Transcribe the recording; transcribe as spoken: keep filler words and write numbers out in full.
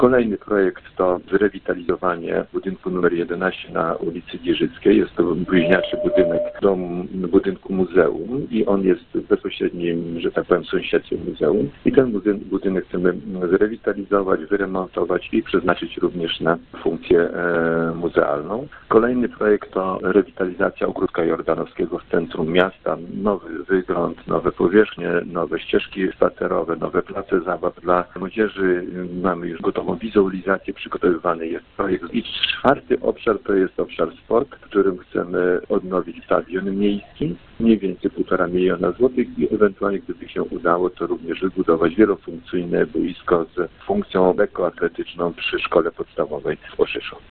Kolejny projekt to zrewitalizowanie budynku numer jedenaście na ulicy Giżyckiej. Jest to bliźniaczy budynek domu, budynku muzeum i on jest w bezpośrednim, że tak powiem, sąsiedztwie muzeum. I ten budynek chcemy zrewitalizować, wyremontować i przeznaczyć również na funkcję e, muzealną. Kolejny projekt to rewitalizacja Ogródka Jordanowskiego w centrum miasta. Nowy wygląd, nowe powierzchnie, nowe ścieżki spacerowe, nowe place zabaw dla młodzieży. Mamy już gotową wizualizację, przygotowywany jest projekt. I czwarty obszar to jest obszar sport, w którym chcemy odnowić stadion miejski, mniej więcej półtora miliona złotych i ewentualnie, gdyby się udało, to również wybudować wielofunkcyjne boisko z funkcją lekkoatletyczną przy szkole podstawowej w Orzyszu.